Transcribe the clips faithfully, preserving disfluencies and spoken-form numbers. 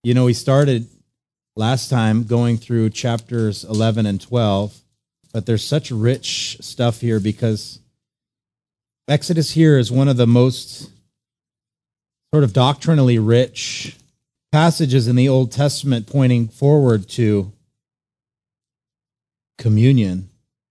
You know, we started last time going through chapters eleven and twelve, but there's such rich stuff here because Exodus here is one of the most sort of doctrinally rich passages in the Old Testament pointing forward to communion.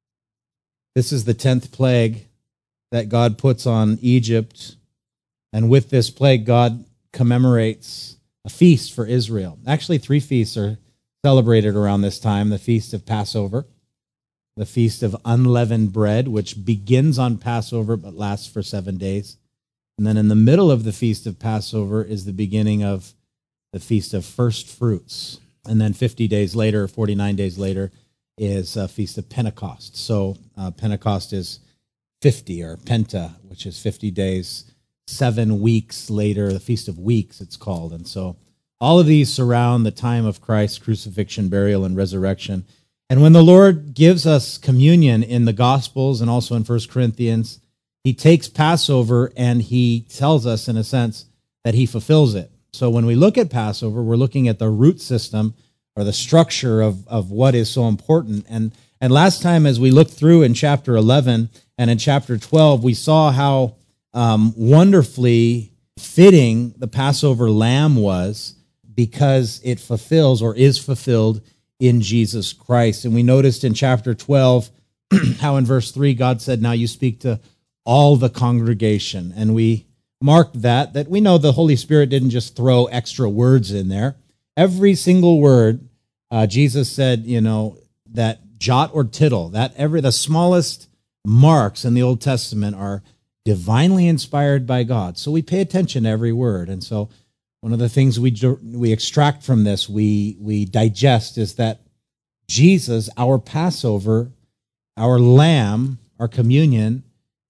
This is the tenth plague that God puts on Egypt, and with this plague, God commemorates a feast for Israel. Actually, three feasts are celebrated around this time: the Feast of Passover, the Feast of Unleavened Bread, which begins on Passover but lasts for seven days. And then in the middle of the Feast of Passover is the beginning of the Feast of First Fruits. And then fifty days later, forty-nine days later, is a Feast of Pentecost. So uh, Pentecost is fifty, or Penta, which is fifty days. Seven weeks later, the Feast of Weeks, it's called. And so all of these surround the time of Christ's crucifixion, burial, and resurrection. And when the Lord gives us communion in the Gospels and also in First Corinthians, he takes Passover and he tells us, in a sense, that he fulfills it. So when we look at Passover, we're looking at the root system or the structure of, of what is so important. And, and last time, as we looked through in chapter eleven and in chapter twelve, we saw how um, wonderfully fitting the Passover lamb was, because it fulfills or is fulfilled in Jesus Christ. And we noticed in chapter twelve how in verse three, God said, "Now you speak to all the congregation." And we marked that, that we know the Holy Spirit didn't just throw extra words in there. Every single word, uh, Jesus said, you know, that jot or tittle, that every the smallest marks in the Old Testament are divinely inspired by God. So we pay attention to every word. And so one of the things we we extract from this, we we digest, is that Jesus, our Passover, our lamb, our communion,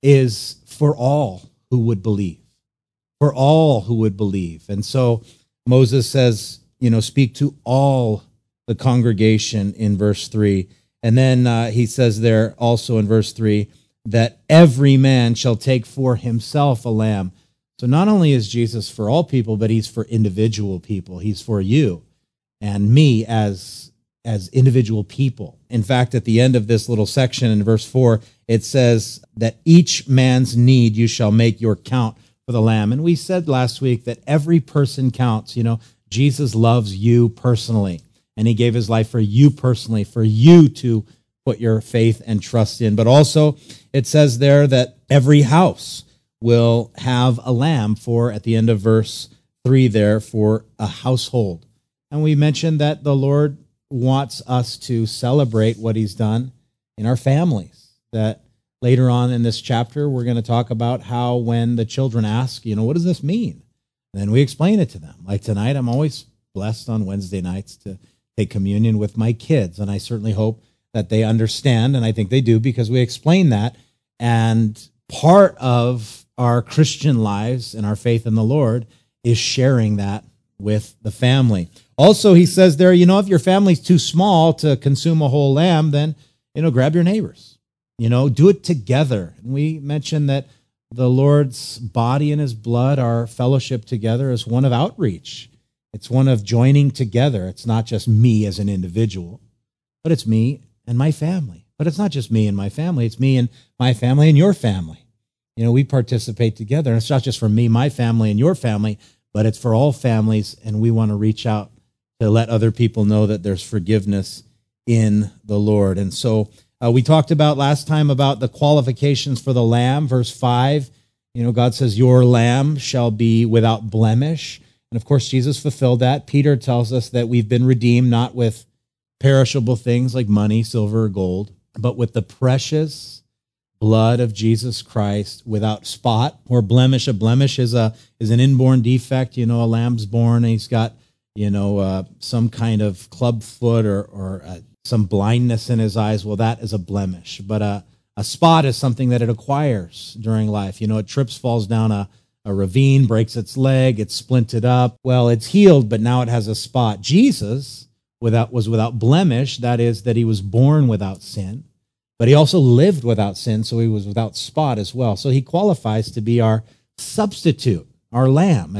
is for all who would believe. For all who would believe. And so Moses says, you know, speak to all the congregation in verse three. And then uh, he says there also in verse three that every man shall take for himself a lamb. So not only is Jesus for all people, but he's for individual people. He's for you and me as, as individual people. In fact, at the end of this little section in verse four, it says that each man's need you shall make your count for the lamb. And we said last week that every person counts. You know, Jesus loves you personally, and he gave his life for you personally, for you to put your faith and trust in. But also it says there that every house will have a lamb for, at the end of verse three there, for a household. And we mentioned that the Lord wants us to celebrate what he's done in our families. That later on in this chapter, we're going to talk about how when the children ask, you know, what does this mean? Then we explain it to them. Like tonight, I'm always blessed on Wednesday nights to take communion with my kids. And I certainly hope that they understand, and I think they do, because we explain that. And part of our Christian lives and our faith in the Lord is sharing that with the family. Also, he says there, you know, if your family's too small to consume a whole lamb, then, you know, grab your neighbors. You know, do it together. And we mentioned that the Lord's body and his blood are fellowship together as one of outreach. It's one of joining together. It's not just me as an individual, but it's me and my family. But it's not just me and my family. It's me and my family and your family. You know, we participate together. And it's not just for me, my family, and your family, but it's for all families. And we want to reach out to let other people know that there's forgiveness in the Lord. And so uh, we talked about last time about the qualifications for the lamb. Verse five, you know, God says, your lamb shall be without blemish. And of course, Jesus fulfilled that. Peter tells us that we've been redeemed not with perishable things like money, silver, or gold, but with the precious blood of Jesus Christ, without spot or blemish. A blemish is a is an inborn defect. You know, a lamb's born and he's got, you know, uh, some kind of club foot or or uh, some blindness in his eyes. Well, that is a blemish. But a a spot is something that it acquires during life. You know, it trips, falls down a a ravine, breaks its leg, it's splinted up. Well, it's healed, but now it has a spot. Jesus without was without blemish. That is, that he was born without sin. But he also lived without sin, so he was without spot as well. So he qualifies to be our substitute, our lamb, as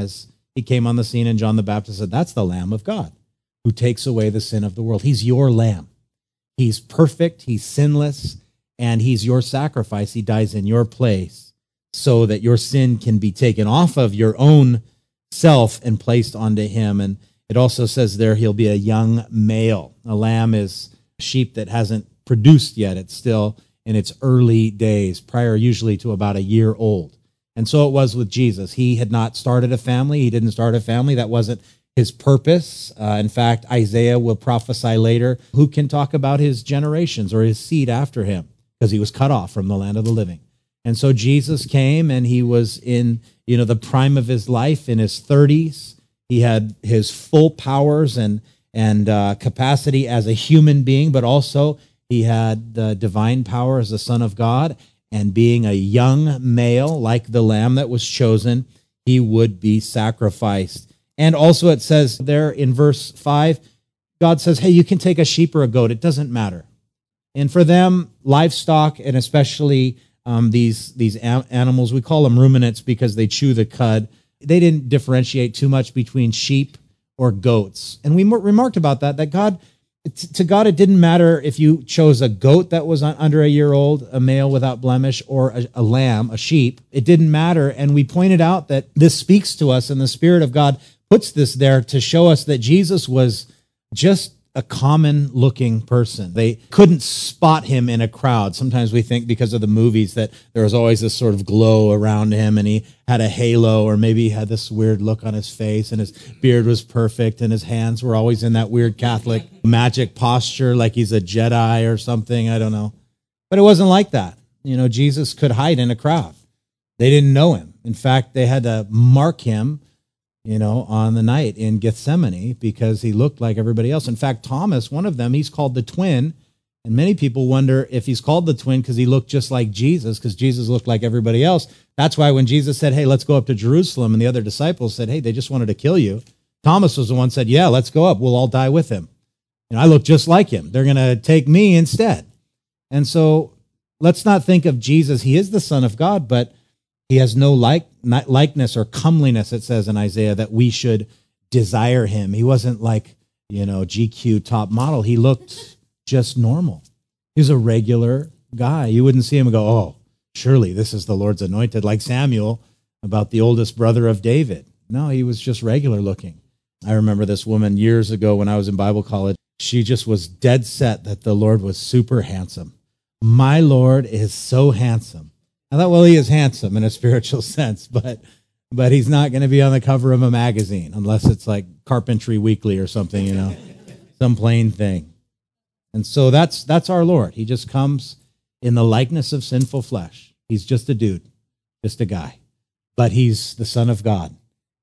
he came on the scene, and John the Baptist said, that's the Lamb of God who takes away the sin of the world. He's your lamb. He's perfect, he's sinless, and he's your sacrifice. He dies in your place so that your sin can be taken off of your own self and placed onto him. And it also says there he'll be a young male. A lamb is a sheep that hasn't produced yet. It's still in its early days, prior usually to about a year old. And so it was with Jesus. He had not started a family. He didn't start a family. That wasn't his purpose. Uh, in fact, Isaiah will prophesy later, who can talk about his generations or his seed after him, because he was cut off from the land of the living. And so Jesus came, and he was in, you know, the prime of his life, in his thirties. He had his full powers and, and uh, capacity as a human being, but also he had the divine power as the Son of God. And being a young male, like the lamb that was chosen, he would be sacrificed. And also it says there in verse five, God says, hey, you can take a sheep or a goat. It doesn't matter. And for them, livestock, and especially um, these, these am- animals, we call them ruminants because they chew the cud. They didn't differentiate too much between sheep or goats. And we remarked about that, that God... To God, it didn't matter if you chose a goat that was under a year old, a male without blemish, or a, a lamb, a sheep. It didn't matter. And we pointed out that this speaks to us, and the Spirit of God puts this there to show us that Jesus was just a common-looking person. They couldn't spot him in a crowd. Sometimes we think because of the movies that there was always this sort of glow around him, and he had a halo, or maybe he had this weird look on his face, and his beard was perfect, and his hands were always in that weird Catholic magic posture, like he's a Jedi or something. I don't know. But it wasn't like that. You know, Jesus could hide in a crowd. They didn't know him. In fact, they had to mark him, you know, on the night in Gethsemane because he looked like everybody else. In fact, Thomas, one of them, he's called the twin. And many people wonder if he's called the twin because he looked just like Jesus, because Jesus looked like everybody else. That's why when Jesus said, hey, let's go up to Jerusalem, and the other disciples said, hey, they just wanted to kill you, Thomas was the one who said, yeah, let's go up. We'll all die with him. And I look just like him. They're going to take me instead. And so let's not think of Jesus. He is the Son of God, but he has no like, likeness or comeliness, it says in Isaiah, that we should desire him. He wasn't like, you know, G Q top model. He looked just normal. He was a regular guy. You wouldn't see him and go, oh, surely this is the Lord's anointed, like Samuel about the oldest brother of David. No, he was just regular looking. I remember this woman years ago when I was in Bible college. She just was dead set that the Lord was super handsome. My Lord is so handsome. I thought, well, he is handsome in a spiritual sense, but but he's not going to be on the cover of a magazine unless it's like Carpentry Weekly or something, you know, some plain thing. And so that's that's our Lord. He just comes in the likeness of sinful flesh. He's just a dude, just a guy. But he's the Son of God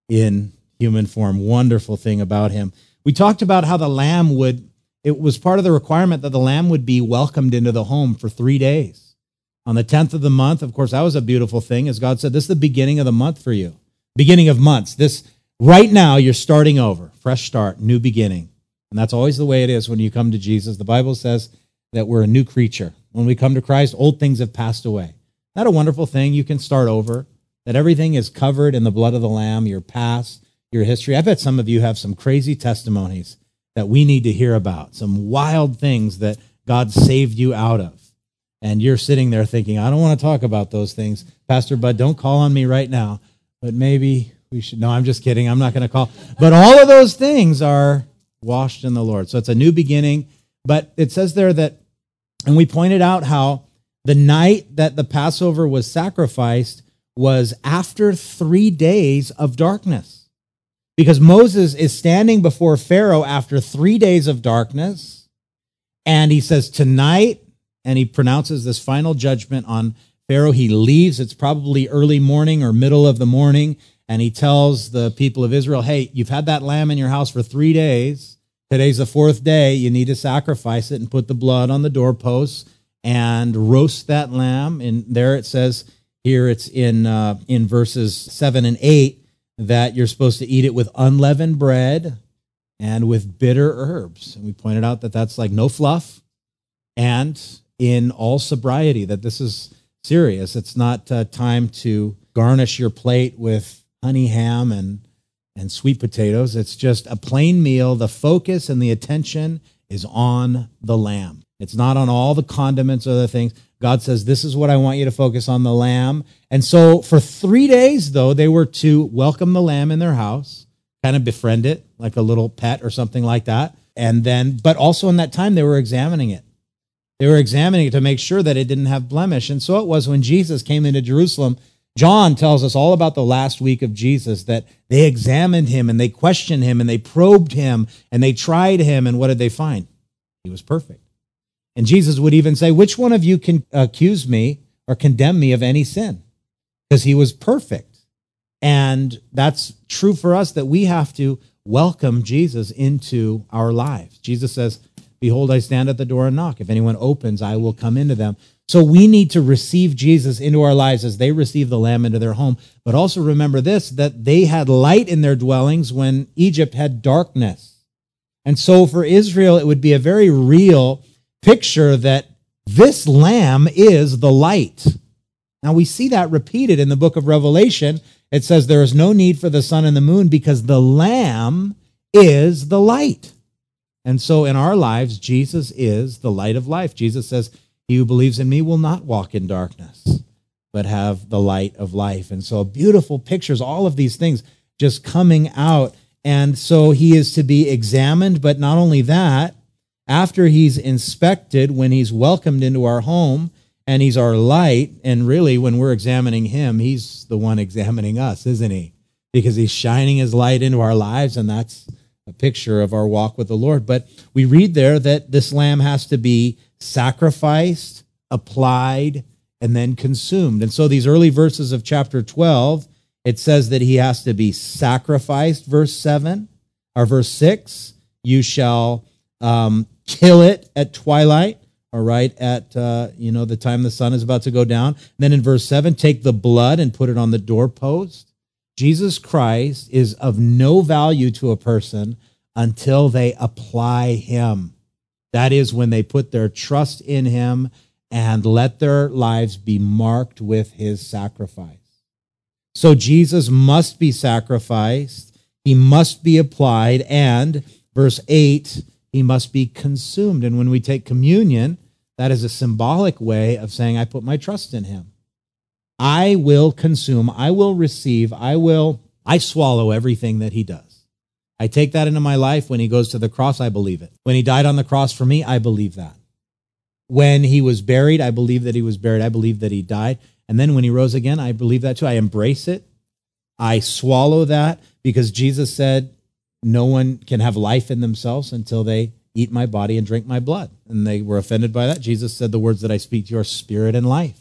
in human form. Wonderful thing about him. We talked about how the lamb would, it was part of the requirement that the lamb would be welcomed into the home for three days. On the tenth of the month, of course, that was a beautiful thing, as God said, this is the beginning of the month for you. Beginning of months. This, right now, you're starting over. Fresh start, new beginning. And that's always the way it is when you come to Jesus. The Bible says that we're a new creature. When we come to Christ, old things have passed away. Isn't that a wonderful thing? You can start over. That everything is covered in the blood of the Lamb, your past, your history. I bet some of you have some crazy testimonies that we need to hear about, some wild things that God saved you out of. And you're sitting there thinking, I don't want to talk about those things. Pastor Bud, don't call on me right now, but maybe we should. No, I'm just kidding. I'm not going to call. But all of those things are washed in the Lord. So it's a new beginning. But it says there that, and we pointed out how the night that the Passover was sacrificed was after three days of darkness. Because Moses is standing before Pharaoh after three days of darkness, and he says, tonight, and he pronounces this final judgment on Pharaoh. He leaves. It's probably early morning or middle of the morning, and he tells the people of Israel, hey, you've had that lamb in your house for three days. Today's the fourth day. You need to sacrifice it and put the blood on the doorposts and roast that lamb. And there it says, here it's in uh, in verses seven and eight, that you're supposed to eat it with unleavened bread and with bitter herbs. And we pointed out that that's like no fluff and in all sobriety, that this is serious. It's not uh, time to garnish your plate with honey ham and and sweet potatoes. It's just a plain meal. The focus and the attention is on the lamb. It's not on all the condiments or other things. God says, this is what I want you to focus on, the lamb. And so for three days, though, they were to welcome the lamb in their house, kind of befriend it like a little pet or something like that. And then, but also in that time, they were examining it. They were examining it to make sure that it didn't have blemish. And so it was when Jesus came into Jerusalem. John tells us all about the last week of Jesus, that they examined him and they questioned him and they probed him and they tried him. And what did they find? He was perfect. And Jesus would even say, which one of you can accuse me or condemn me of any sin? Because he was perfect. And that's true for us, that we have to welcome Jesus into our lives. Jesus says, behold, I stand at the door and knock. If anyone opens, I will come into them. So we need to receive Jesus into our lives as they receive the Lamb into their home. But also remember this, that they had light in their dwellings when Egypt had darkness. And so for Israel, it would be a very real picture that this Lamb is the light. Now we see that repeated in the book of Revelation. It says there is no need for the sun and the moon because the Lamb is the light. And so in our lives, Jesus is the light of life. Jesus says, he who believes in me will not walk in darkness, but have the light of life. And so beautiful pictures, all of these things just coming out. And so he is to be examined, but not only that, after he's inspected, when he's welcomed into our home, and he's our light, and really when we're examining him, he's the one examining us, isn't he? Because he's shining his light into our lives, and that's a picture of our walk with the Lord. But we read there that this lamb has to be sacrificed, applied, and then consumed. And so these early verses of chapter twelve, it says that he has to be sacrificed, verse seven, or verse six, you shall um, kill it at twilight, all right, at, uh, you know, the time the sun is about to go down. And then in verse seven, take the blood and put it on the doorpost. Jesus Christ is of no value to a person until they apply him. That is when they put their trust in him and let their lives be marked with his sacrifice. So Jesus must be sacrificed, he must be applied, and verse eight, he must be consumed. And when we take communion, that is a symbolic way of saying, I put my trust in him. I will consume, I will receive, I will, I swallow everything that he does. I take that into my life. When he goes to the cross, I believe it. When he died on the cross for me, I believe that. When he was buried, I believe that he was buried. I believe that he died. And then when he rose again, I believe that too. I embrace it. I swallow that because Jesus said, no one can have life in themselves until they eat my body and drink my blood. And they were offended by that. Jesus said, the words that I speak to you are spirit and life.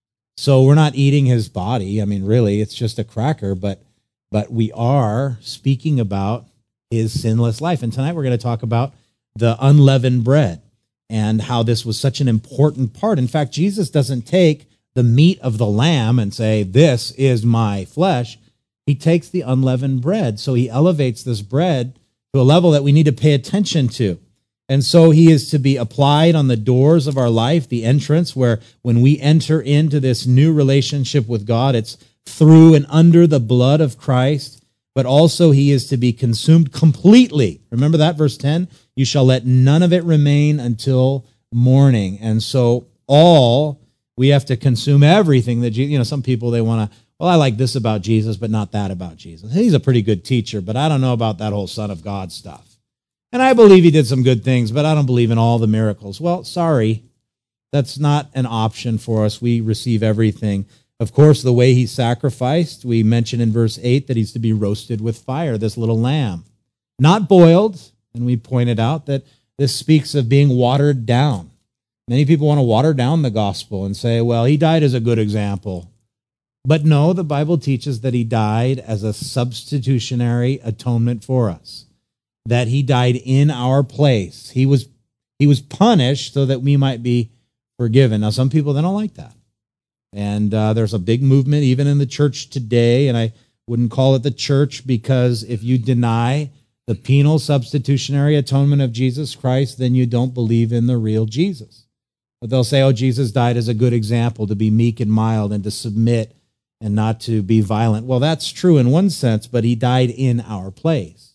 So we're not eating his body. I mean, really, it's just a cracker, but but we are speaking about his sinless life. And tonight we're going to talk about the unleavened bread and how this was such an important part. In fact, Jesus doesn't take the meat of the lamb and say, this is my flesh. He takes the unleavened bread. So he elevates this bread to a level that we need to pay attention to. And so he is to be applied on the doors of our life, the entrance, where when we enter into this new relationship with God, it's through and under the blood of Christ, but also he is to be consumed completely. Remember that, verse ten? You shall let none of it remain until morning. And so all, we have to consume everything that, you know, some people, they want to, well, I like this about Jesus, but not that about Jesus. He's a pretty good teacher, but I don't know about that whole Son of God stuff. And I believe he did some good things, but I don't believe in all the miracles. Well, sorry, that's not an option for us. We receive everything. Of course, the way he sacrificed, we mentioned in verse eight that he's to be roasted with fire, this little lamb. Not boiled, and we pointed out that this speaks of being watered down. Many people want to water down the gospel and say, well, he died as a good example. But no, the Bible teaches that he died as a substitutionary atonement for us, that he died in our place. He was, he was punished so that we might be forgiven. Now, some people, they don't like that. And uh, there's a big movement even in the church today, and I wouldn't call it the church because if you deny the penal substitutionary atonement of Jesus Christ, then you don't believe in the real Jesus. But they'll say, oh, Jesus died as a good example to be meek and mild and to submit and not to be violent. Well, that's true in one sense, but he died in our place.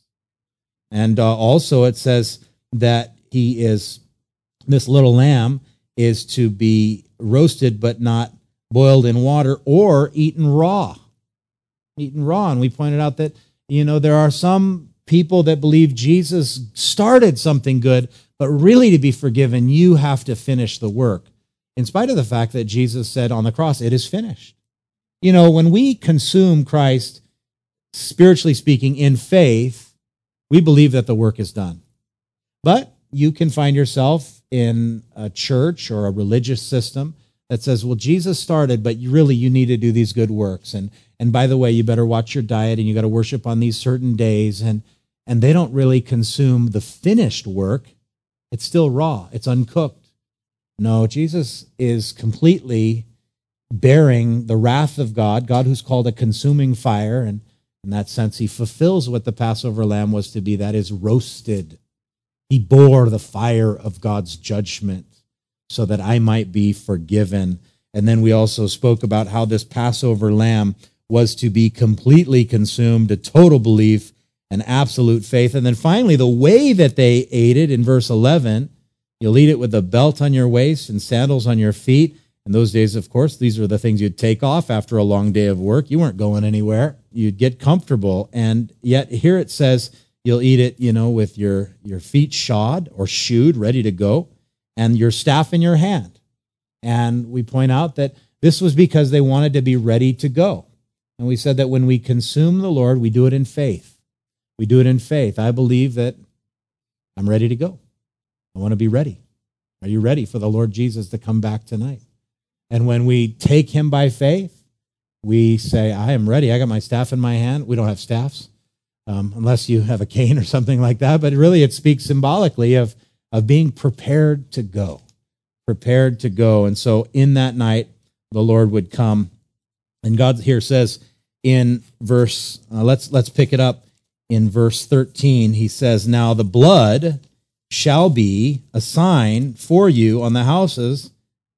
And uh, also it says that he is, this little lamb is to be roasted but not boiled in water or eaten raw. Eaten raw. And we pointed out that, you know, there are some people that believe Jesus started something good, but really to be forgiven, you have to finish the work. In spite of the fact that Jesus said on the cross, it is finished. You know, when we consume Christ, spiritually speaking, in faith, we believe that the work is done. But you can find yourself in a church or a religious system that says, well, Jesus started, but you really, you need to do these good works. And and by the way, you better watch your diet and you got to worship on these certain days. And, and they don't really consume the finished work. It's still raw. It's uncooked. No, Jesus is completely bearing the wrath of God, God who's called a consuming fire. And in that sense, he fulfills what the Passover lamb was to be, that is roasted. He bore the fire of God's judgment so that I might be forgiven. And then we also spoke about how this Passover lamb was to be completely consumed, a total belief, an absolute faith. And then finally, the way that they ate it in verse eleven, you'll eat it with a belt on your waist and sandals on your feet. In those days, of course, these are the things you'd take off after a long day of work. You weren't going anywhere. You'd get comfortable. And yet here it says you'll eat it, you know, with your, your feet shod or shoed, ready to go, and your staff in your hand. And we point out that this was because they wanted to be ready to go. And we said that when we consume the Lord, we do it in faith. We do it in faith. I believe that I'm ready to go. I want to be ready. Are you ready for the Lord Jesus to come back tonight? And when we take him by faith, we say, I am ready. I got my staff in my hand. We don't have staffs, um, unless you have a cane or something like that. But really, it speaks symbolically of, of being prepared to go, prepared to go. And so in that night, the Lord would come. And God here says in verse, uh, let's let's pick it up in verse thirteen. He says, now the blood shall be a sign for you on the houses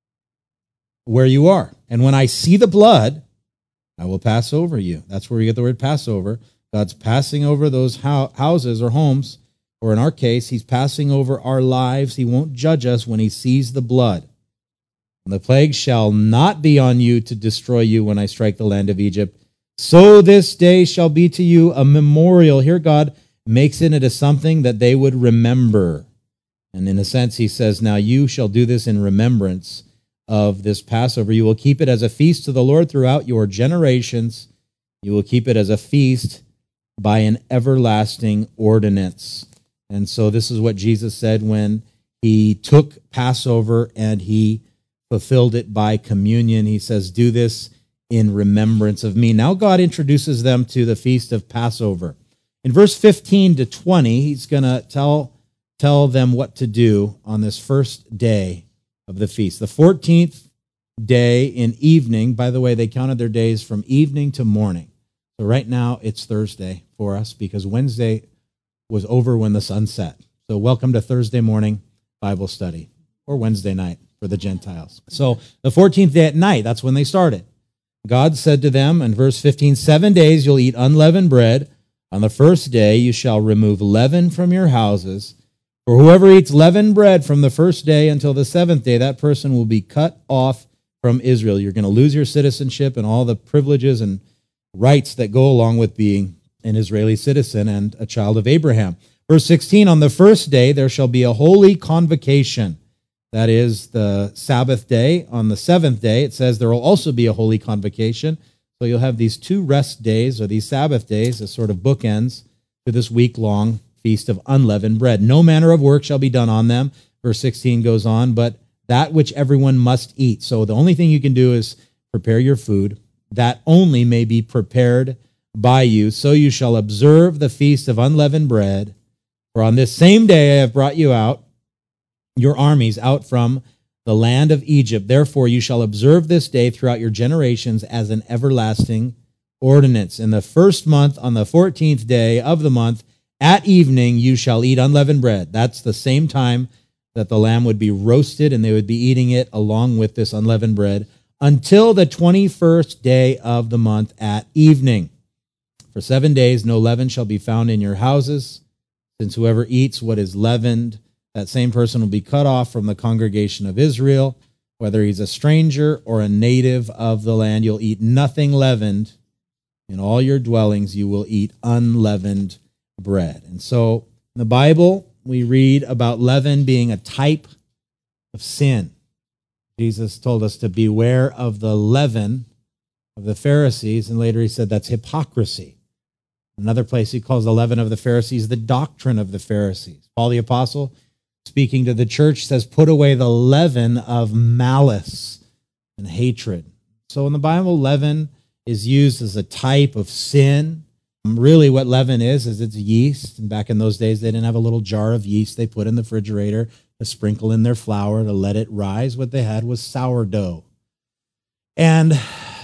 where you are. And when I see the blood, I will pass over you. That's where we get the word Passover. God's passing over those ho- houses or homes, or in our case, he's passing over our lives. He won't judge us when he sees the blood. And the plague shall not be on you to destroy you when I strike the land of Egypt. So this day shall be to you a memorial. Here God makes it into something that they would remember. And in a sense, he says, now you shall do this in remembrance of this Passover. You will keep it as a feast to the Lord throughout your generations. You will keep it as a feast by an everlasting ordinance. And so this is what Jesus said when he took Passover and he fulfilled it by communion. He says, do this in remembrance of me. Now God introduces them to the feast of Passover. In verse fifteen to twenty, he's going to tell, tell them what to do on this first day of the feast. The fourteenth day in evening, by the way, they counted their days from evening to morning. So right now it's Thursday for us because Wednesday was over when the sun set. So welcome to Thursday morning Bible study, or Wednesday night for the Gentiles. So the fourteenth day at night, that's when they started. God said to them in verse fifteen, seven days you'll eat unleavened bread. On the first day you shall remove leaven from your houses. For whoever eats leavened bread from the first day until the seventh day, that person will be cut off from Israel. You're going to lose your citizenship and all the privileges and rights that go along with being an Israeli citizen and a child of Abraham. Verse sixteen, on the first day there shall be a holy convocation. That is the Sabbath day. On the seventh day, it says there will also be a holy convocation. So you'll have these two rest days, or these Sabbath days, as sort of bookends to this week-long feast of unleavened bread. No manner of work shall be done on them. Verse sixteen goes on, but that which everyone must eat. So the only thing you can do is prepare your food. That only may be prepared by you. So you shall observe the feast of unleavened bread. For on this same day I have brought you out, your armies out from the land of Egypt. Therefore you shall observe this day throughout your generations as an everlasting ordinance. In the first month, on the fourteenth day of the month, at evening you shall eat unleavened bread. That's the same time that the lamb would be roasted, and they would be eating it along with this unleavened bread until the twenty-first day of the month at evening. For seven days no leaven shall be found in your houses, since whoever eats what is leavened, that same person will be cut off from the congregation of Israel, whether he's a stranger or a native of the land. You'll eat nothing leavened. In all your dwellings you will eat unleavened bread. And so in the Bible, we read about leaven being a type of sin. Jesus told us to beware of the leaven of the Pharisees, and later he said that's hypocrisy. Another place he calls the leaven of the Pharisees the doctrine of the Pharisees. Paul the Apostle, speaking to the church, says, put away the leaven of malice and hatred. So in the Bible, leaven is used as a type of sin. Really what leaven is, is it's yeast. And back in those days, they didn't have a little jar of yeast they put in the refrigerator to sprinkle in their flour to let it rise. What they had was sourdough. And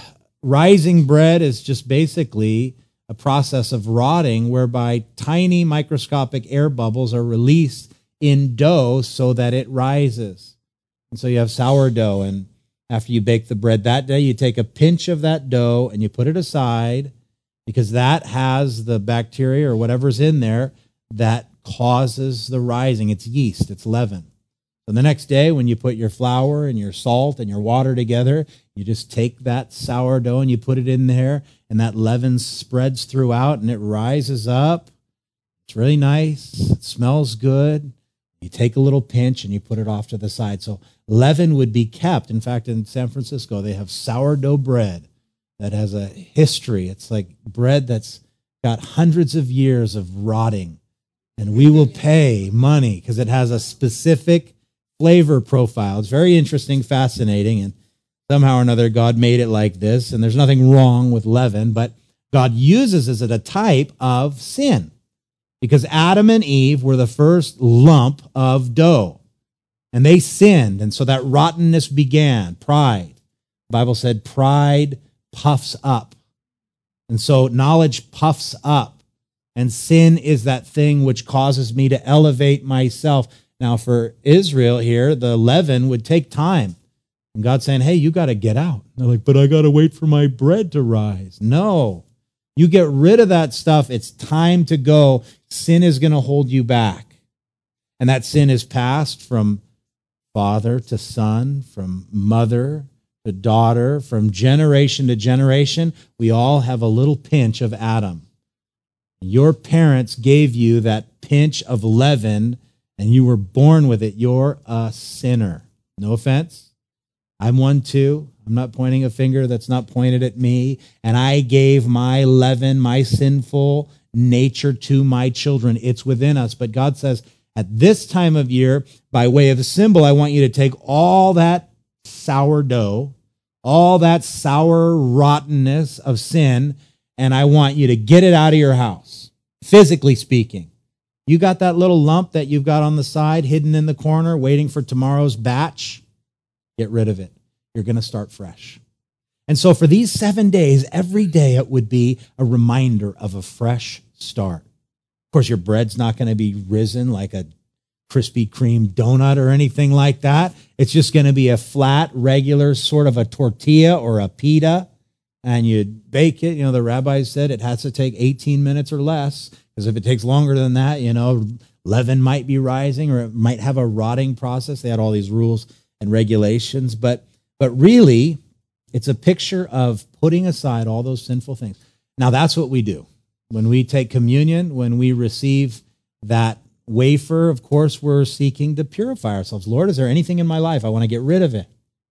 rising bread is just basically a process of rotting whereby tiny microscopic air bubbles are released in dough so that it rises. And so you have sourdough, and after you bake the bread that day, you take a pinch of that dough and you put it aside because that has the bacteria or whatever's in there that causes the rising. It's yeast, it's leaven. So the next day when you put your flour and your salt and your water together, you just take that sourdough and you put it in there, and that leaven spreads throughout and it rises up. It's really nice. It smells good. You take a little pinch and you put it off to the side. So leaven would be kept. In fact, in San Francisco, they have sourdough bread that has a history. It's like bread that's got hundreds of years of rotting. And we will pay money because it has a specific flavor profile. It's very interesting, fascinating, and somehow or another God made it like this, and there's nothing wrong with leaven, but God uses it as a type of sin because Adam and Eve were the first lump of dough, and they sinned, and so that rottenness began, pride. The Bible said pride puffs up, and so knowledge puffs up, and sin is that thing which causes me to elevate myself. Now, for Israel here, the leaven would take time. And God's saying, hey, you got to get out. They're like, but I got to wait for my bread to rise. No, you get rid of that stuff. It's time to go. Sin is going to hold you back. And that sin is passed from father to son, from mother to daughter, from generation to generation. We all have a little pinch of Adam. Your parents gave you that pinch of leaven, and you were born with it. You're a sinner. No offense. I'm one too. I'm not pointing a finger that's not pointed at me. And I gave my leaven, my sinful nature to my children. It's within us. But God says, at this time of year, by way of a symbol, I want you to take all that sourdough, all that sour rottenness of sin, and I want you to get it out of your house, physically speaking. You got that little lump that you've got on the side, hidden in the corner, waiting for tomorrow's batch? Get rid of it. You're going to start fresh. And so for these seven days, every day it would be a reminder of a fresh start. Of course, your bread's not going to be risen like a Krispy Kreme donut or anything like that. It's just going to be a flat, regular sort of a tortilla or a pita, and you bake it. You know, the rabbis said it has to take eighteen minutes or less, because if it takes longer than that, you know, leaven might be rising or it might have a rotting process. They had all these rules and regulations, but but really, it's a picture of putting aside all those sinful things. Now, that's what we do. When we take communion, when we receive that wafer, of course, we're seeking to purify ourselves. Lord, is there anything in my life? I want to get rid of it.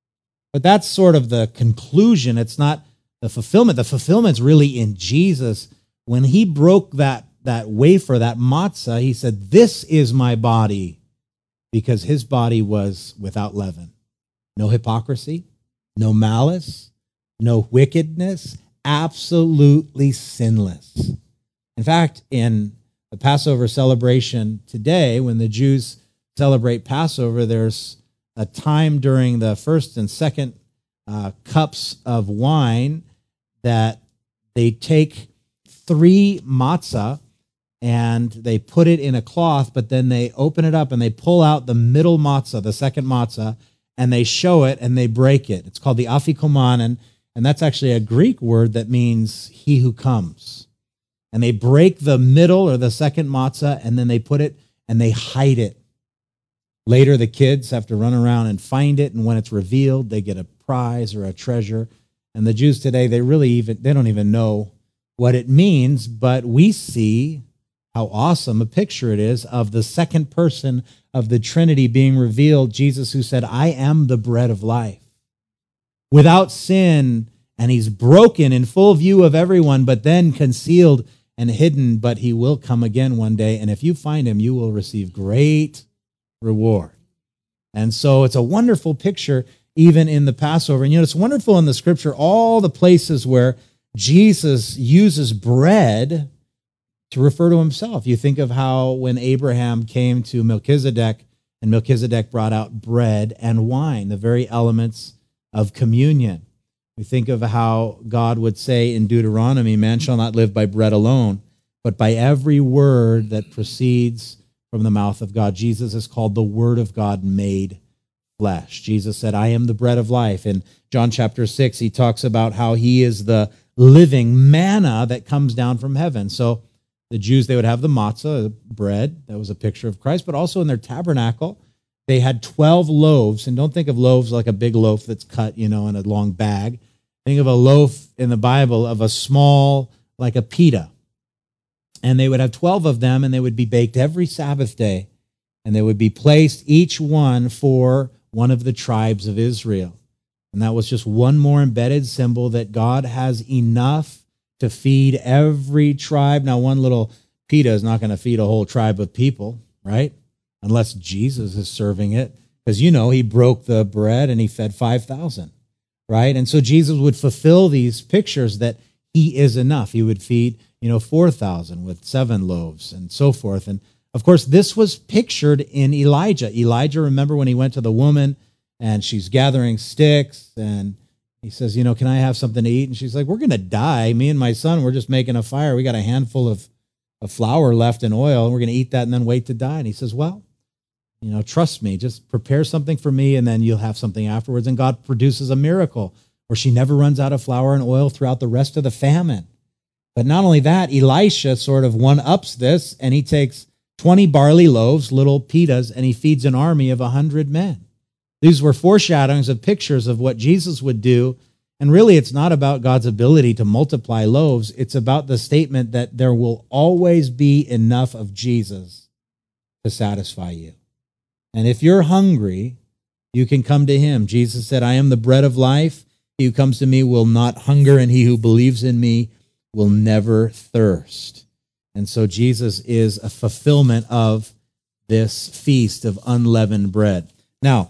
But that's sort of the conclusion. It's not the fulfillment. The fulfillment's really in Jesus. When he broke that, that wafer, that matzah, he said, this is my body, because his body was without leaven. No hypocrisy, no malice, no wickedness, absolutely sinless. In fact, in the Passover celebration today, when the Jews celebrate Passover, there's a time during the first and second uh, cups of wine that they take three matzah and they put it in a cloth, but then they open it up and they pull out the middle matzah, the second matzah, and they show it and they break it. It's called the afikomanon, and that's actually a Greek word that means he who comes. And they break the middle or the second matzah, and then they put it and they hide it. Later, the kids have to run around and find it, and when it's revealed, they get a prize or a treasure. And the Jews today, they really even, they don't even know what it means, but we see how awesome a picture it is of the second person of the Trinity being revealed, Jesus who said, I am the bread of life. Without sin, and he's broken in full view of everyone, but then concealed and hidden, but he will come again one day, and if you find him, you will receive great reward. And so it's a wonderful picture even in the Passover. And you know, it's wonderful in the scripture, all the places where Jesus uses bread to refer to himself. You think of how when Abraham came to Melchizedek, and Melchizedek brought out bread and wine, the very elements of communion. We think of how God would say in Deuteronomy, man shall not live by bread alone, but by every word that proceeds from the mouth of God. Jesus is called the Word of God made flesh. Jesus said, I am the bread of life. In John chapter six, he talks about how he is the living manna that comes down from heaven. So the Jews, they would have the matzah, bread, that was a picture of Christ, but also in their tabernacle, they had twelve loaves. And don't think of loaves like a big loaf that's cut, you know, in a long bag. Think of a loaf in the Bible of a small, like a pita. And they would have twelve of them, and they would be baked every Sabbath day. And they would be placed, each one for one of the tribes of Israel. And that was just one more embedded symbol that God has enough to feed every tribe. Now, one little pita is not going to feed a whole tribe of people, right? Unless Jesus is serving it. Because, you know, he broke the bread and he fed five thousand, right? And so Jesus would fulfill these pictures that he is enough. He would feed, you know, four thousand with seven loaves and so forth. And of course, this was pictured in Elijah. Elijah, remember when he went to the woman and she's gathering sticks and he says, you know, can I have something to eat? And she's like, we're going to die. Me and my son, we're just making a fire. We got a handful of, of flour left and oil, and we're going to eat that and then wait to die. And he says, well, you know, trust me, just prepare something for me and then you'll have something afterwards. And God produces a miracle where she never runs out of flour and oil throughout the rest of the famine. But not only that, Elisha sort of one-ups this, and he takes twenty barley loaves, little pitas, and he feeds an army of one hundred men. These were foreshadowings of pictures of what Jesus would do. And really, it's not about God's ability to multiply loaves. It's about the statement that there will always be enough of Jesus to satisfy you. And if you're hungry, you can come to him. Jesus said, I am the bread of life. He who comes to me will not hunger, and he who believes in me will never thirst. And so Jesus is a fulfillment of this feast of unleavened bread. Now,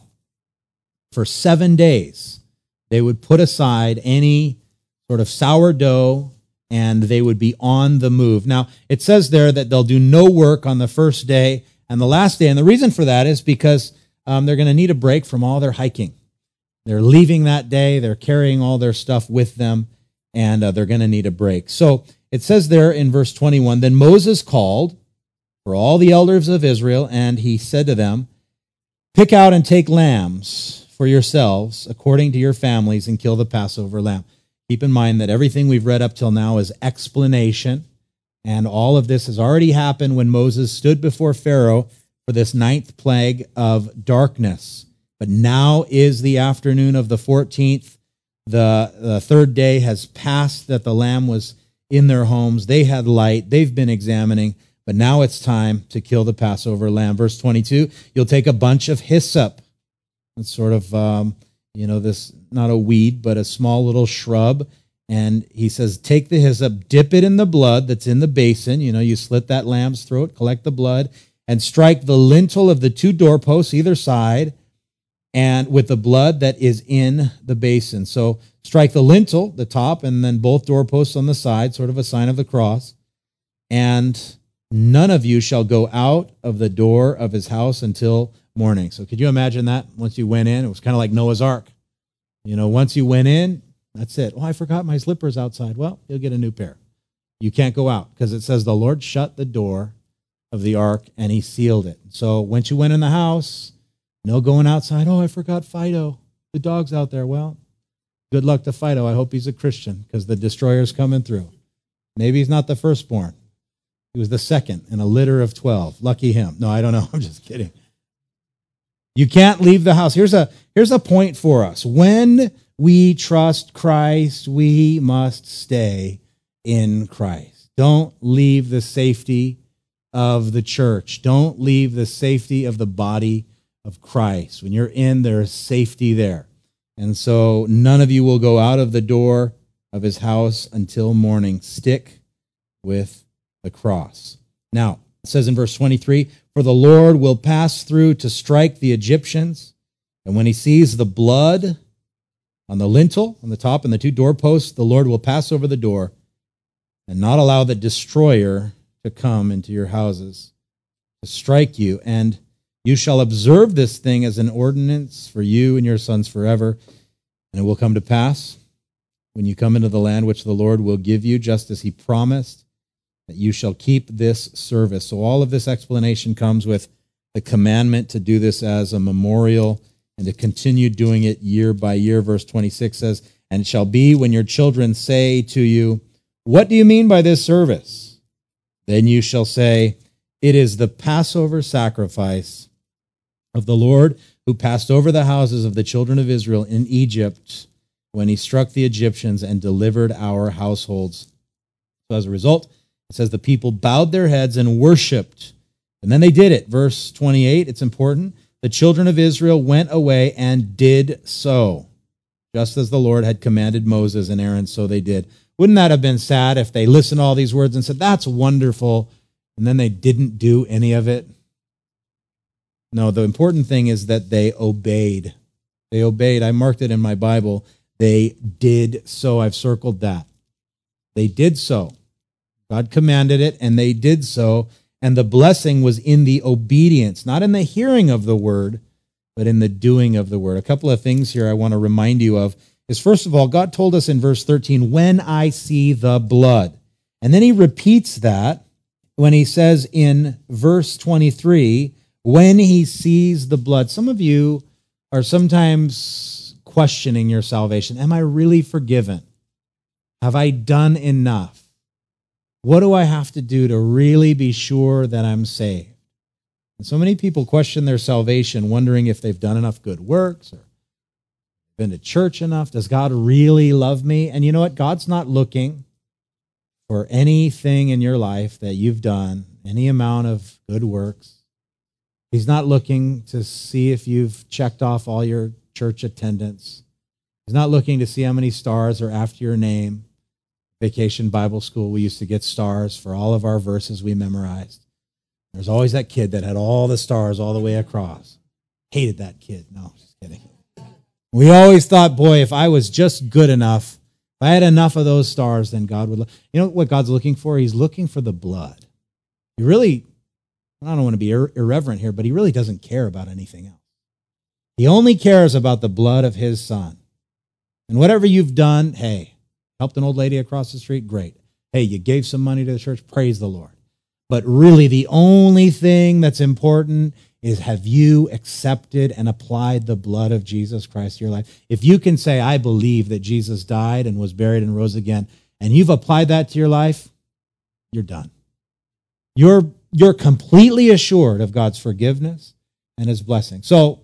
for seven days, they would put aside any sort of sourdough, and they would be on the move. Now, it says there that they'll do no work on the first day and the last day. And the reason for that is because um, they're going to need a break from all their hiking. They're leaving that day. They're carrying all their stuff with them, and uh, they're going to need a break. So it says there in verse twenty-one, then Moses called for all the elders of Israel, and he said to them, pick out and take lambs for yourselves according to your families and kill the Passover lamb. Keep in mind that everything we've read up till now is explanation, and all of this has already happened when Moses stood before Pharaoh for this ninth plague of darkness. But now is the afternoon of the fourteenth. The, the third day has passed that the lamb was in their homes. They had light. They've been examining. But now it's time to kill the Passover lamb. Verse twenty-two, you'll take a bunch of hyssop. It's sort of, um, you know, this, not a weed, but a small little shrub. And he says, take the hyssop, dip it in the blood that's in the basin. You know, you slit that lamb's throat, collect the blood, and strike the lintel of the two doorposts either side, and with the blood that is in the basin. So strike the lintel, the top, and then both doorposts on the side, sort of a sign of the cross. And none of you shall go out of the door of his house until morning. So could you imagine that? Once you went in, it was kind of like Noah's Ark. You know, once you went in, that's it. Oh, I forgot my slippers outside. Well, you'll get a new pair. You can't go out because it says the Lord shut the door of the ark and he sealed it. So once you went in the house, No going outside, oh, I forgot Fido. The dog's out there. Well, good luck to Fido. I hope he's a Christian because the destroyer's coming through. Maybe he's not the firstborn. He was the second in a litter of twelve. Lucky him. No, I don't know. I'm just kidding. You can't leave the house. Here's a, here's a point for us. When we trust Christ, we must stay in Christ. Don't leave the safety of the church. Don't leave the safety of the body of Christ. When you're in, there is safety there. And so none of you will go out of the door of his house until morning. Stick with the cross. Now, it says in verse twenty-three, for the Lord will pass through to strike the Egyptians, and when he sees the blood on the lintel, on the top, and the two doorposts, the Lord will pass over the door and not allow the destroyer to come into your houses to strike you. And you shall observe this thing as an ordinance for you and your sons forever. And it will come to pass when you come into the land which the Lord will give you, just as he promised, that you shall keep this service. So all of this explanation comes with the commandment to do this as a memorial and to continue doing it year by year. Verse twenty-six says, and it shall be when your children say to you, what do you mean by this service? Then you shall say, it is the Passover sacrifice of the Lord who passed over the houses of the children of Israel in Egypt when he struck the Egyptians and delivered our households. So as a result, it says the people bowed their heads and worshiped. And then they did it. Verse twenty-eight, it's important. The children of Israel went away and did so, just as the Lord had commanded Moses and Aaron, so they did. Wouldn't that have been sad if they listened to all these words and said, that's wonderful, and then they didn't do any of it? No, the important thing is that they obeyed. They obeyed. I marked it in my Bible. They did so. I've circled that. They did so. God commanded it, and they did so. And the blessing was in the obedience, not in the hearing of the word, but in the doing of the word. A couple of things here I want to remind you of is, first of all, God told us in verse thirteen, when I see the blood. And then he repeats that when he says in verse twenty-three, when he sees the blood. Some of you are sometimes questioning your salvation. Am I really forgiven? Have I done enough? What do I have to do to really be sure that I'm saved? And so many people question their salvation, wondering if they've done enough good works or been to church enough. Does God really love me? And you know what? God's not looking for anything in your life that you've done, any amount of good works. He's not looking to see if you've checked off all your church attendance. He's not looking to see how many stars are after your name. Vacation Bible School, we used to get stars for all of our verses we memorized. There's always that kid that had all the stars all the way across. Hated that kid. No, just kidding. We always thought, boy, if I was just good enough, if I had enough of those stars, then God would. Look. You know what God's looking for? He's looking for the blood. He really, I don't want to be ir- irreverent here, but he really doesn't care about anything else. He only cares about the blood of his son. And whatever you've done, hey, helped an old lady across the street, great. Hey, you gave some money to the church, praise the Lord. But really the only thing that's important is, have you accepted and applied the blood of Jesus Christ to your life? If you can say, I believe that Jesus died and was buried and rose again, and you've applied that to your life, you're done. You're, you're completely assured of God's forgiveness and his blessing. So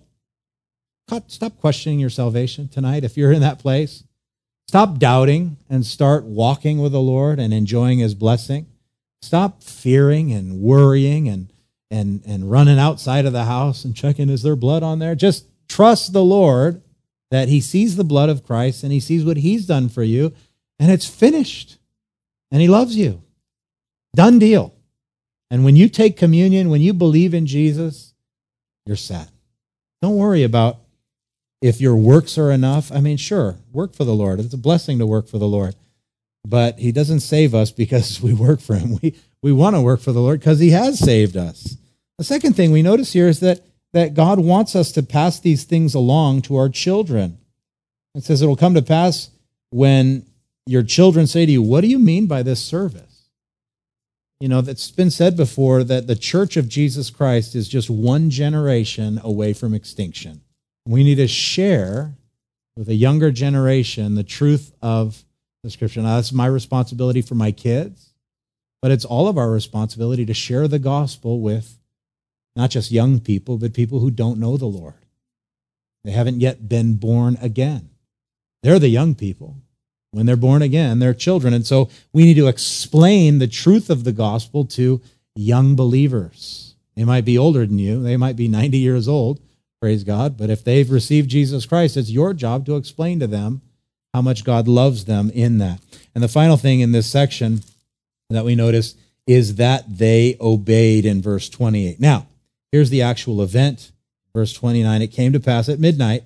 stop questioning your salvation tonight if you're in that place. Stop doubting and start walking with the Lord and enjoying his blessing. Stop fearing and worrying and, and, and running outside of the house and checking, is there blood on there? Just trust the Lord that he sees the blood of Christ and he sees what he's done for you, and it's finished. And he loves you. Done deal. And when you take communion, when you believe in Jesus, you're set. Don't worry about if your works are enough. I mean, sure, work for the Lord. It's a blessing to work for the Lord. But he doesn't save us because we work for him. We we want to work for the Lord because he has saved us. The second thing we notice here is that, that God wants us to pass these things along to our children. It says it will come to pass when your children say to you, what do you mean by this service? You know, that's been said before that the Church of Jesus Christ is just one generation away from extinction. We need to share with a younger generation the truth of the Scripture. Now, that's my responsibility for my kids, but it's all of our responsibility to share the gospel with not just young people, but people who don't know the Lord. They haven't yet been born again. They're the young people. When they're born again, they're children. And so we need to explain the truth of the gospel to young believers. They might be older than you. They might be ninety years old, praise God. But if they've received Jesus Christ, it's your job to explain to them how much God loves them in that. And the final thing in this section that we notice is that they obeyed in verse twenty-eight. Now, here's the actual event. Verse twenty-nine, it came to pass at midnight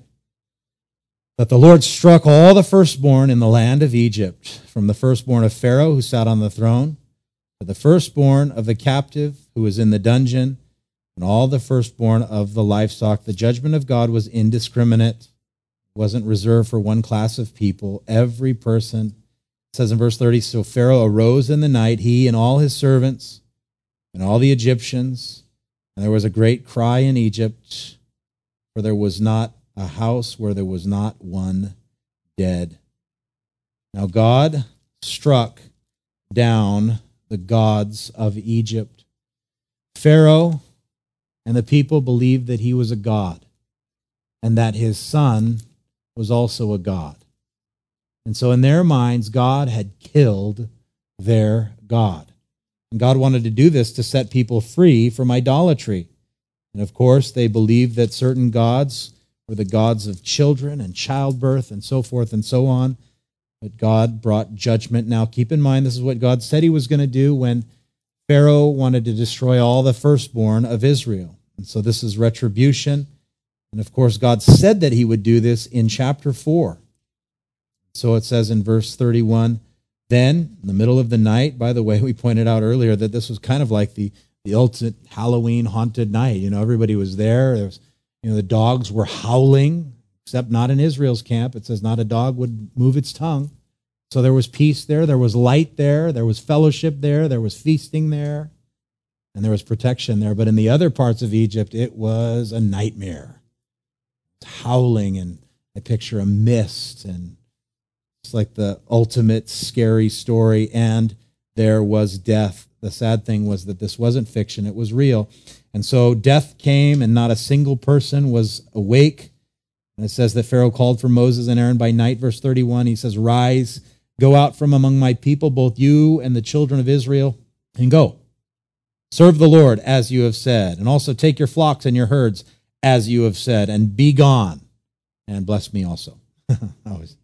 that the Lord struck all the firstborn in the land of Egypt, from the firstborn of Pharaoh who sat on the throne, to the firstborn of the captive who was in the dungeon, and all the firstborn of the livestock. The judgment of God was indiscriminate. It wasn't reserved for one class of people. Every person, it says in verse thirty, so Pharaoh arose in the night, he and all his servants, and all the Egyptians, and there was a great cry in Egypt, for there was not a house where there was not one dead. Now God struck down the gods of Egypt. Pharaoh and the people believed that he was a god and that his son was also a god. And so in their minds, God had killed their God. And God wanted to do this to set people free from idolatry. And of course, they believed that certain gods were the gods of children and childbirth and so forth and so on. But God brought judgment. Now, keep in mind, this is what God said he was going to do when Pharaoh wanted to destroy all the firstborn of Israel. And so this is retribution. And of course, God said that he would do this in chapter four. So it says in verse thirty-one, then, in the middle of the night, by the way, we pointed out earlier that this was kind of like the, the ultimate Halloween haunted night. You know, everybody was there. There was, you know, the dogs were howling, except not in Israel's camp. It says not a dog would move its tongue. So there was peace there. There was light there. There was fellowship there. There was feasting there. And there was protection there. But in the other parts of Egypt, it was a nightmare. Howling, and I picture a mist, and it's like the ultimate scary story. And there was death. The sad thing was that this wasn't fiction. It was real. And so death came, and not a single person was awake. And it says that Pharaoh called for Moses and Aaron by night, verse thirty-one. He says, rise, go out from among my people, both you and the children of Israel, and go. Serve the Lord as you have said, and also take your flocks and your herds as you have said, and be gone, and bless me also. Always.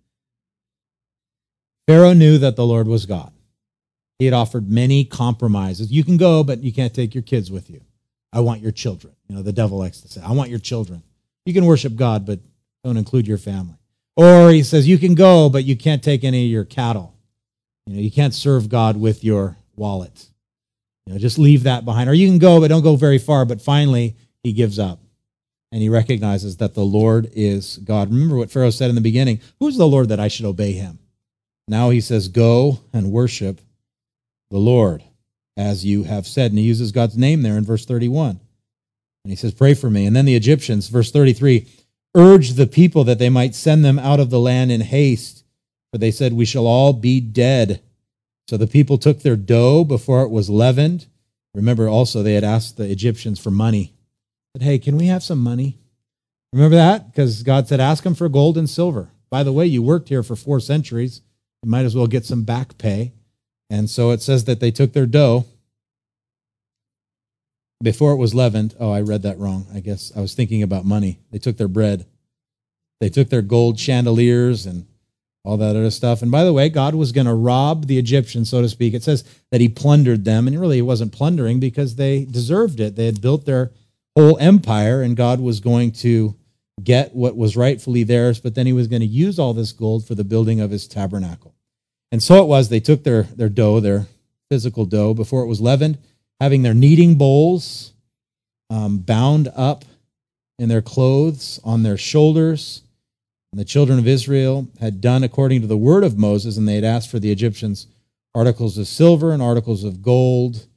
Pharaoh knew that the Lord was God. He had offered many compromises. You can go, but you can't take your kids with you. I want your children. You know, the devil likes to say, I want your children. You can worship God, but don't include your family. Or he says, you can go, but you can't take any of your cattle. You know, you can't serve God with your wallet. You know, just leave that behind. Or you can go, but don't go very far. But finally, he gives up. And he recognizes that the Lord is God. Remember what Pharaoh said in the beginning. Who's the Lord that I should obey him? Now he says, go and worship the Lord, as you have said. And he uses God's name there in verse thirty-one. And he says, pray for me. And then the Egyptians, verse thirty-three, urged the people that they might send them out of the land in haste. For they said, we shall all be dead. So the people took their dough before it was leavened. Remember also they had asked the Egyptians for money. Said, hey, can we have some money? Remember that? Because God said, ask them for gold and silver. By the way, you worked here for four centuries. You might as well get some back pay. And so it says that they took their dough before it was leavened. Oh, I read that wrong. I guess I was thinking about money. They took their bread. They took their gold chandeliers and all that other stuff. And by the way, God was going to rob the Egyptians, so to speak. It says that he plundered them. And really, he wasn't plundering because they deserved it. They had built their whole empire, and God was going to get what was rightfully theirs, but then he was going to use all this gold for the building of his tabernacle. And so it was, they took their, their dough, their physical dough, before it was leavened, having their kneading bowls um, bound up in their clothes on their shoulders. And the children of Israel had done according to the word of Moses, and they had asked for the Egyptians articles of silver and articles of gold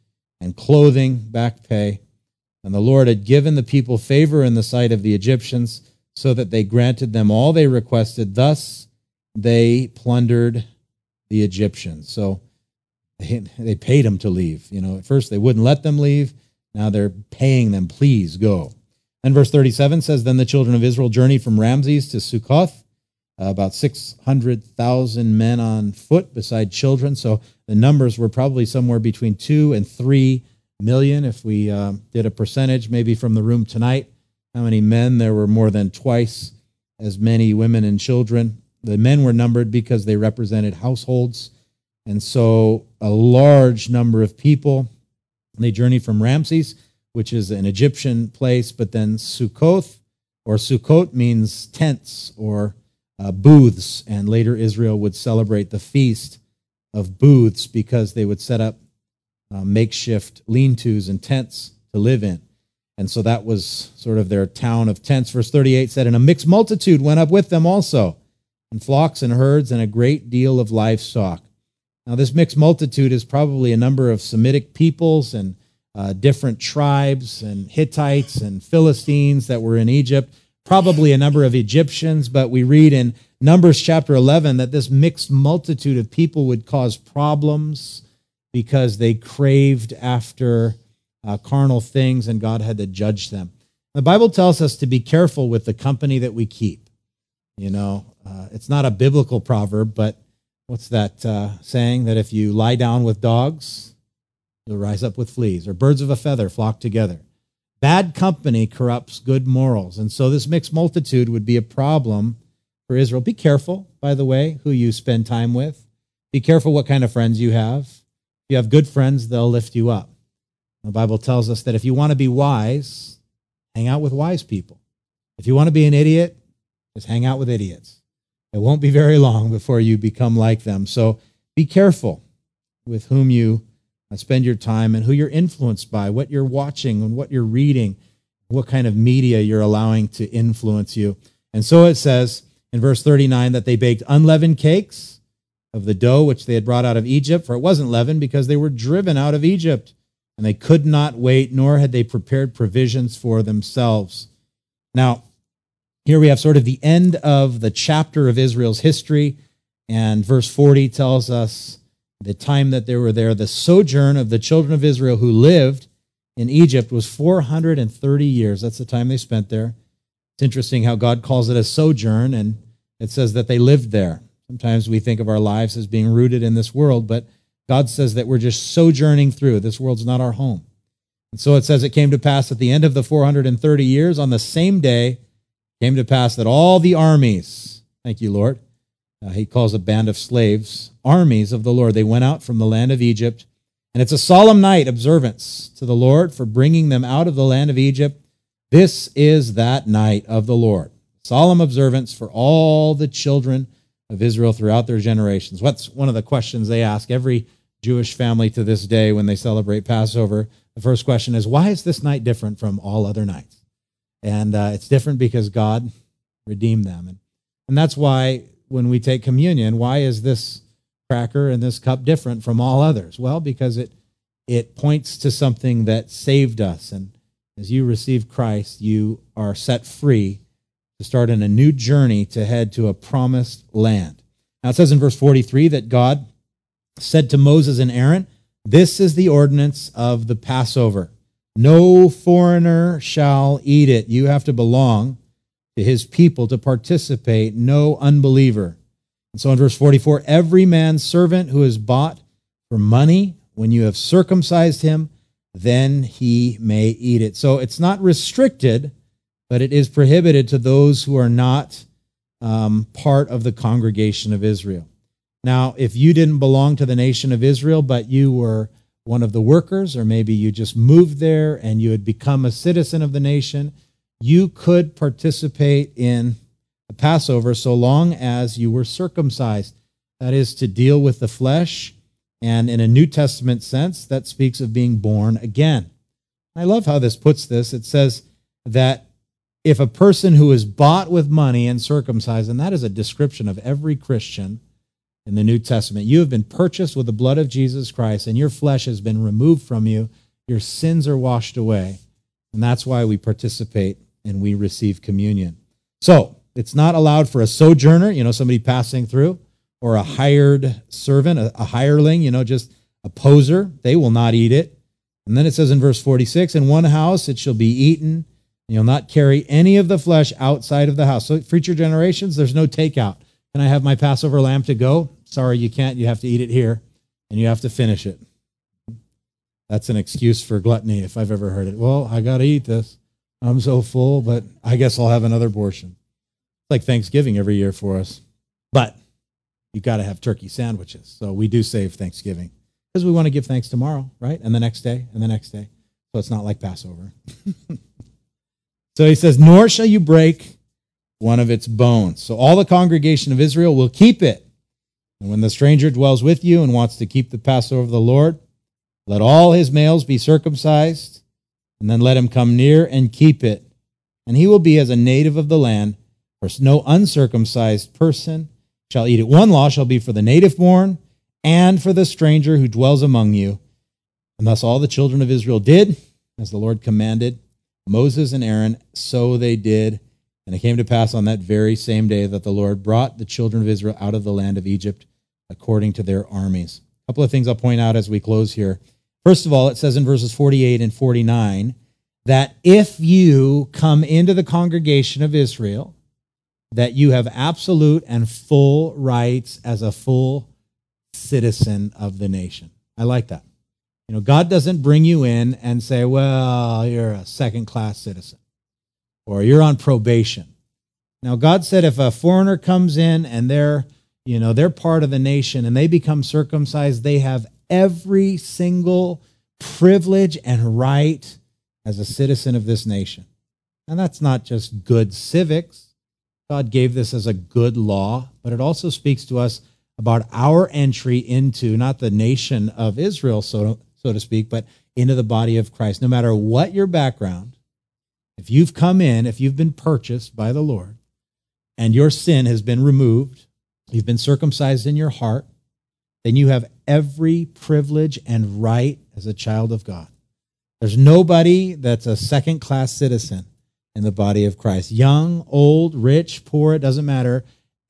and clothing, back pay. And the Lord had given the people favor in the sight of the Egyptians, so that they granted them all they requested. Thus they plundered the Egyptians. So they, they paid them to leave. You know, at first they wouldn't let them leave. Now they're paying them, please go. And verse thirty-seven says, Then the children of Israel journeyed from Ramses to Succoth, uh, about six hundred thousand men on foot beside children. So the numbers were probably somewhere between two and three million. If we uh, did a percentage, maybe from the room tonight, how many men? There were more than twice as many women and children. The men were numbered because they represented households. And so a large number of people. They journeyed from Ramses, which is an Egyptian place, but then Sukkoth, or Sukkot means tents or uh, booths. And later Israel would celebrate the feast of booths because they would set up uh, makeshift lean-tos and tents to live in. And so that was sort of their town of tents. Verse thirty-eight said, And a mixed multitude went up with them also, and flocks and herds and a great deal of livestock. Now this mixed multitude is probably a number of Semitic peoples and uh, different tribes and Hittites and Philistines that were in Egypt, probably a number of Egyptians, but we read in Numbers chapter eleven that this mixed multitude of people would cause problems because they craved after uh, carnal things and God had to judge them. The Bible tells us to be careful with the company that we keep. You know, uh, it's not a biblical proverb, but what's that uh, saying? That if you lie down with dogs, you'll rise up with fleas, or birds of a feather flock together. Bad company corrupts good morals. And so this mixed multitude would be a problem for Israel. Be careful, by the way, who you spend time with. Be careful what kind of friends you have. If you have good friends, they'll lift you up. The Bible tells us that if you want to be wise, hang out with wise people. If you want to be an idiot, just hang out with idiots. It won't be very long before you become like them. So be careful with whom you spend your time and who you're influenced by, what you're watching and what you're reading, what kind of media you're allowing to influence you. And so it says in verse thirty-nine that they baked unleavened cakes of the dough which they had brought out of Egypt, for it wasn't leavened because they were driven out of Egypt, and they could not wait, nor had they prepared provisions for themselves. Now, here we have sort of the end of the chapter of Israel's history, and verse forty tells us the time that they were there. The sojourn of the children of Israel who lived in Egypt was four hundred thirty years. That's the time they spent there. It's interesting how God calls it a sojourn, and it says that they lived there. Sometimes we think of our lives as being rooted in this world, but God says that we're just sojourning through. This world's not our home. And so it says it came to pass at the end of the four hundred thirty years, on the same day, came to pass that all the armies, thank you, Lord, uh, he calls a band of slaves, armies of the Lord, they went out from the land of Egypt. And it's a solemn night observance to the Lord for bringing them out of the land of Egypt. This is that night of the Lord. Solemn observance for all the children of Israel throughout their generations. What's one of the questions they ask every Jewish family to this day when they celebrate Passover? The first question is, why is this night different from all other nights? And uh, it's different because God redeemed them. And, and that's why when we take communion, why is this cracker and this cup different from all others? Well, because it it points to something that saved us. And as you receive Christ, you are set free to start in a new journey to head to a promised land. Now it says in verse forty-three that God said to Moses and Aaron, "This is the ordinance of the Passover. No foreigner shall eat it." You have to belong to his people to participate, no unbeliever. And so in verse forty-four, every man's servant who is bought for money, when you have circumcised him, then he may eat it. So it's not restricted, but it is prohibited to those who are not um, part of the congregation of Israel. Now, if you didn't belong to the nation of Israel, but you were one of the workers, or maybe you just moved there and you had become a citizen of the nation, you could participate in the Passover so long as you were circumcised. That is to deal with the flesh, and in a New Testament sense, that speaks of being born again. I love how this puts this. It says that if a person who is bought with money and circumcised, and that is a description of every Christian in the New Testament, you have been purchased with the blood of Jesus Christ, and your flesh has been removed from you. Your sins are washed away. And that's why we participate and we receive communion. So it's not allowed for a sojourner, you know, somebody passing through, or a hired servant, a, a hireling, you know, just a poser. They will not eat it. And then it says in verse forty-six, in one house it shall be eaten, and you'll not carry any of the flesh outside of the house. So future generations, there's no takeout. Can I have my Passover lamb to go? Sorry, you can't. You have to eat it here, and you have to finish it. That's an excuse for gluttony if I've ever heard it. Well, I got to eat this. I'm so full, but I guess I'll have another portion. It's like Thanksgiving every year for us. But you got to have turkey sandwiches. So we do save Thanksgiving because we want to give thanks tomorrow, right? And the next day, and the next day. So it's not like Passover. So he says, nor shall you break one of its bones. So all the congregation of Israel will keep it. And when the stranger dwells with you and wants to keep the Passover of the Lord, let all his males be circumcised, and then let him come near and keep it. And he will be as a native of the land, for no uncircumcised person shall eat it. One law shall be for the native born and for the stranger who dwells among you. And thus all the children of Israel did, as the Lord commanded Moses and Aaron, so they did. And it came to pass on that very same day that the Lord brought the children of Israel out of the land of Egypt according to their armies. A couple of things I'll point out as we close here. First of all, it says in verses forty-eight and forty-nine that if you come into the congregation of Israel, that you have absolute and full rights as a full citizen of the nation. I like that. You know, God doesn't bring you in and say, well, you're a second-class citizen, or you're on probation. Now, God said if a foreigner comes in and they're, you know, they're part of the nation and they become circumcised, they have every single privilege and right as a citizen of this nation. And that's not just good civics. God gave this as a good law, but it also speaks to us about our entry into not the nation of Israel, so, so to speak, but into the body of Christ. No matter what your background, if you've come in, if you've been purchased by the Lord, and your sin has been removed, you've been circumcised in your heart, then you have every privilege and right as a child of God. There's nobody that's a second-class citizen in the body of Christ. Young, old, rich, poor, it doesn't matter.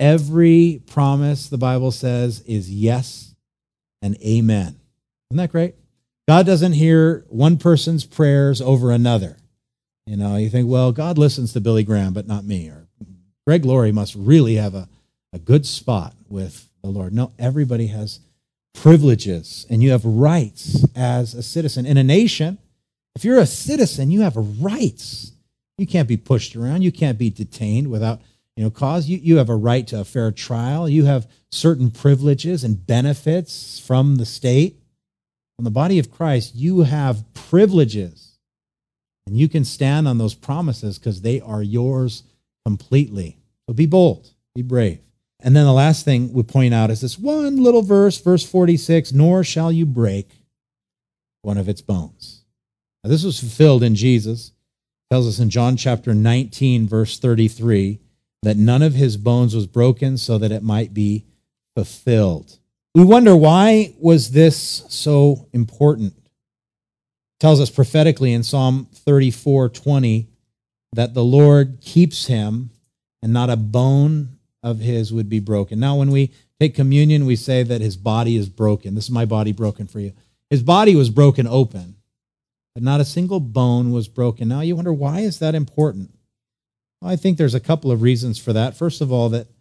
Every promise, the Bible says, is yes and amen. Isn't that great? God doesn't hear one person's prayers over another. You know, you think, well, God listens to Billy Graham, but not me. Or Greg Laurie must really have a, a good spot with the Lord. No, everybody has privileges, and you have rights as a citizen. In a nation, if you're a citizen, you have rights. You can't be pushed around. You can't be detained without, you know, cause. You, you have a right to a fair trial. You have certain privileges and benefits from the state. In the body of Christ, you have privileges, and you can stand on those promises because they are yours completely. So be bold, be brave. And then the last thing we point out is this one little verse, verse forty-six, nor shall you break one of its bones. Now, this was fulfilled in Jesus. It tells us in John chapter nineteen, verse thirty-three, that none of his bones was broken so that it might be fulfilled. We wonder, why was this so important? It tells us prophetically in Psalm thirty-four twenty that the Lord keeps him and not a bone of his would be broken. Now, when we take communion, we say that his body is broken. This is my body broken for you. His body was broken open, but not a single bone was broken. Now, you wonder, why is that important? Well, I think there's a couple of reasons for that. First of all, that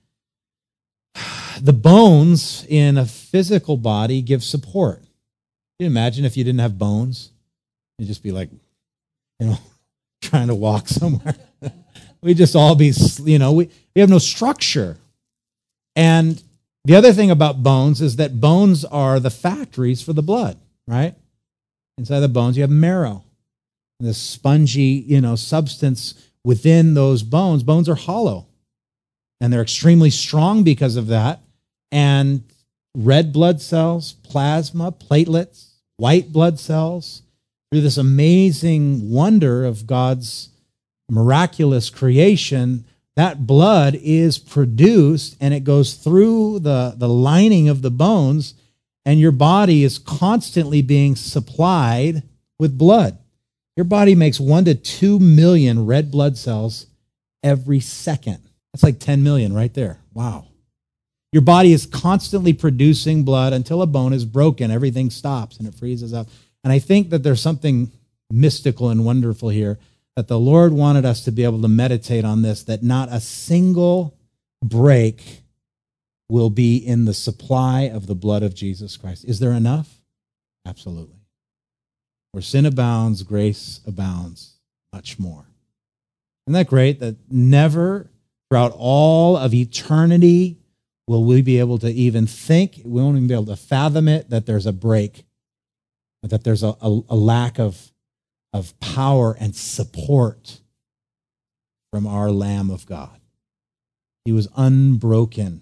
the bones in a physical body give support. Can you imagine if you didn't have bones? You'd just be like, you know, trying to walk somewhere. We'd just all be, you know, we, we have no structure. And the other thing about bones is that bones are the factories for the blood, right? Inside the bones, you have marrow. This spongy, you know, substance within those bones. Bones are hollow. And they're extremely strong because of that. And red blood cells, plasma, platelets, white blood cells, through this amazing wonder of God's miraculous creation, that blood is produced and it goes through the, the lining of the bones, and your body is constantly being supplied with blood. Your body makes one to two million red blood cells every second. That's like ten million right there. Wow. Your body is constantly producing blood until a bone is broken. Everything stops and it freezes up. And I think that there's something mystical and wonderful here, that the Lord wanted us to be able to meditate on this, that not a single break will be in the supply of the blood of Jesus Christ. Is there enough? Absolutely. Where sin abounds, grace abounds much more. Isn't that great? That never, throughout all of eternity, will we be able to even think, we won't even be able to fathom it, that there's a break, that there's a, a, a lack of, of power and support from our Lamb of God. He was unbroken,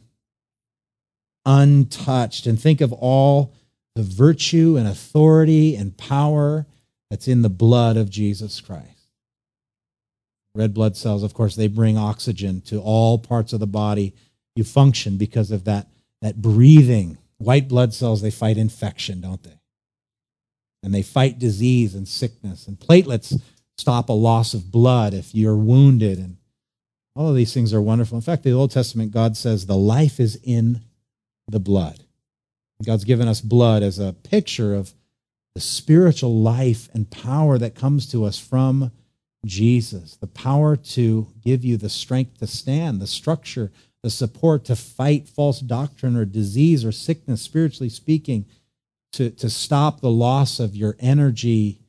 untouched. And think of all the virtue and authority and power that's in the blood of Jesus Christ. Red blood cells, of course, they bring oxygen to all parts of the body. You function because of that, that breathing. White blood cells, they fight infection, don't they? And they fight disease and sickness. And platelets stop a loss of blood if you're wounded. And all of these things are wonderful. In fact, the Old Testament, God says the life is in the blood. God's given us blood as a picture of the spiritual life and power that comes to us from Jesus. The power to give you the strength to stand, the structure, the support to fight false doctrine or disease or sickness, spiritually speaking, to, to stop the loss of your energy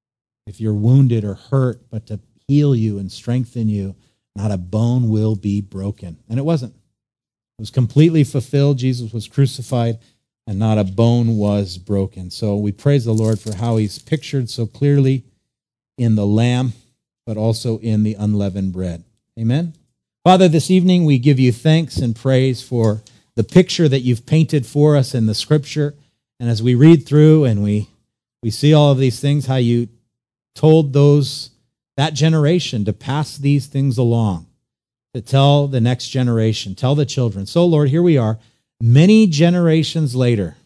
if you're wounded or hurt, but to heal you and strengthen you. Not a bone will be broken. And it wasn't. It was completely fulfilled. Jesus was crucified, and not a bone was broken. So we praise the Lord for how he's pictured so clearly in the Lamb, but also in the unleavened bread. Amen? Father, this evening we give you thanks and praise for the picture that you've painted for us in the Scripture. And as we read through and we, we see all of these things, how you told those that generation to pass these things along, to tell the next generation, tell the children. So, Lord, here we are, many generations later,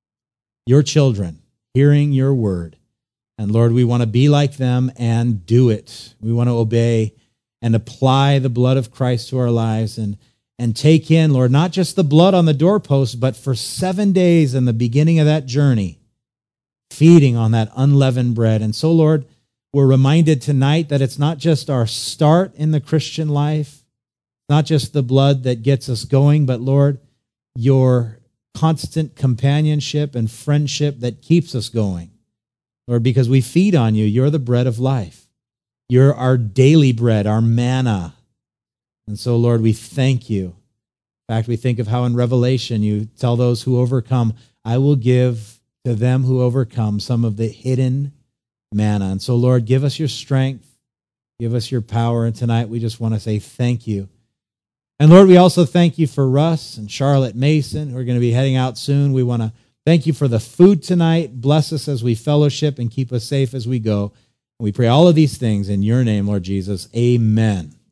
your children hearing your word. And Lord, we want to be like them and do it. We want to obey and apply the blood of Christ to our lives and, and take in, Lord, not just the blood on the doorpost, but for seven days in the beginning of that journey, feeding on that unleavened bread. And so, Lord, we're reminded tonight that it's not just our start in the Christian life, not just the blood that gets us going, but Lord, your constant companionship and friendship that keeps us going. Lord, because we feed on you, you're the bread of life. You're our daily bread, our manna. And so, Lord, we thank you. In fact, we think of how in Revelation you tell those who overcome, I will give to them who overcome some of the hidden manna. And so, Lord, give us your strength. Give us your power. And tonight we just want to say thank you. And Lord, we also thank you for Russ and Charlotte Mason, who are going to be heading out soon. We want to thank you for the food tonight. Bless us as we fellowship and keep us safe as we go. And we pray all of these things in your name, Lord Jesus. Amen.